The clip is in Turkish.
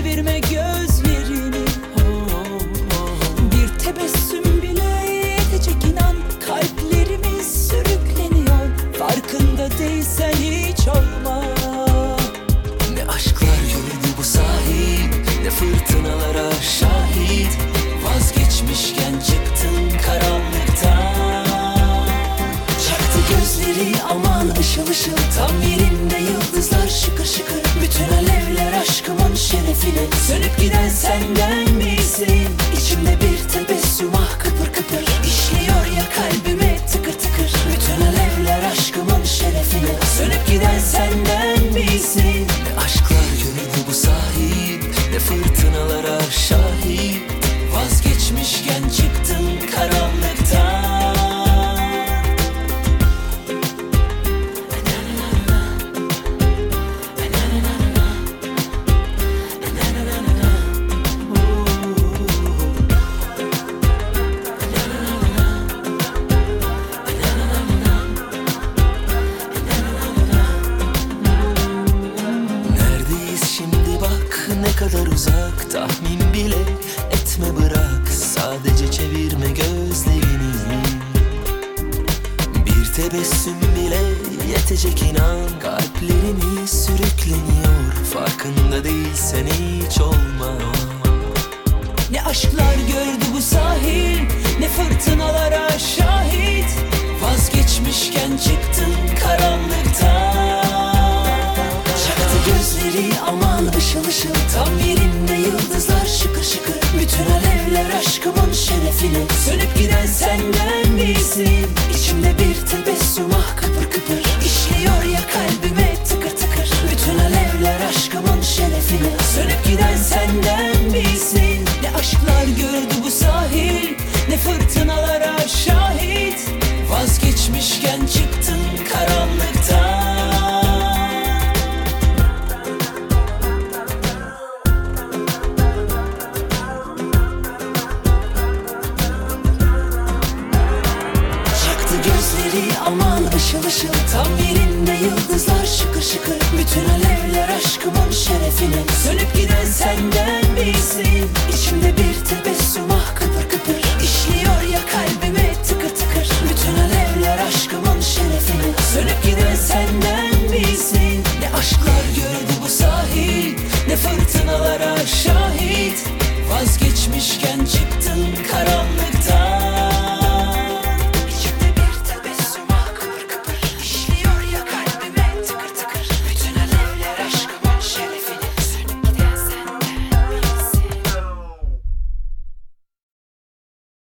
çevirme gözlerini. Bir tebessüm bile yetecek inan, kalplerimiz sürükleniyor. Farkında değilsen hiç olma. Ne aşklar gördü bu sahip, ne fırtınalara şahit. Vazgeçmişken çıktın karanlıktan. Çaktı gözleri aman ışıl ışıl, tam yerinde yıldızlar şıkır şıkır. Bütün alevler aşkımın şerefine, sönüp giden senden misin? İçimde bir tebessüm ah kıpır kıpır, işliyor ya kalbime tıkır tıkır. Bütün alevler aşkımın şerefine, sönüp giden senden misin? Ne aşklar gördü bu sahip, ne fırtınalara şahit. Vazgeçmişken çıktın karanlıktan. Ne kadar uzak tahmin bile etme, bırak sadece çevirme gözlerini. Bir tebessüm bile yetecek inan, kalplerimiz sürükleniyor. Farkında değilsen hiç olma. Ne aşklar gördü bu sahil, ne fırtınalara şahit. Vazgeçmişken çıktın karanlıktan. Çaktı gözleri aman ışıl ışıl, tam yerinde yıldızlar şıkır şıkır. Bütün alevler aşkımın şerefine, sönüp giden senden misin? İçimde bir tebessüm ah kıpır kıpır, işliyor ya kalbime tıkır tıkır. Bütün alevler aşkımın şerefine, sönüp giden senden misin? Ne aşklar gördü bu sahil, ne fırtınalara şahit. Vazgeçmişken çıktın karanlıktan. Gözleri aman ışıl ışıl, tam yerinde yıldızlar şıkır şıkır. Bütün alevler aşkımın şerefine, sönüp giden senden misin? İçimde bir tebessüm ah